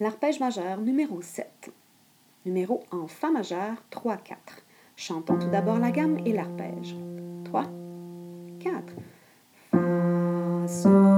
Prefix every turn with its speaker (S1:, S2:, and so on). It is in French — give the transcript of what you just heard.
S1: L'arpège majeur numéro 7. Numéro en fa majeur 3-4. Chantons tout d'abord la gamme et l'arpège. 3, 4. Fa, sol.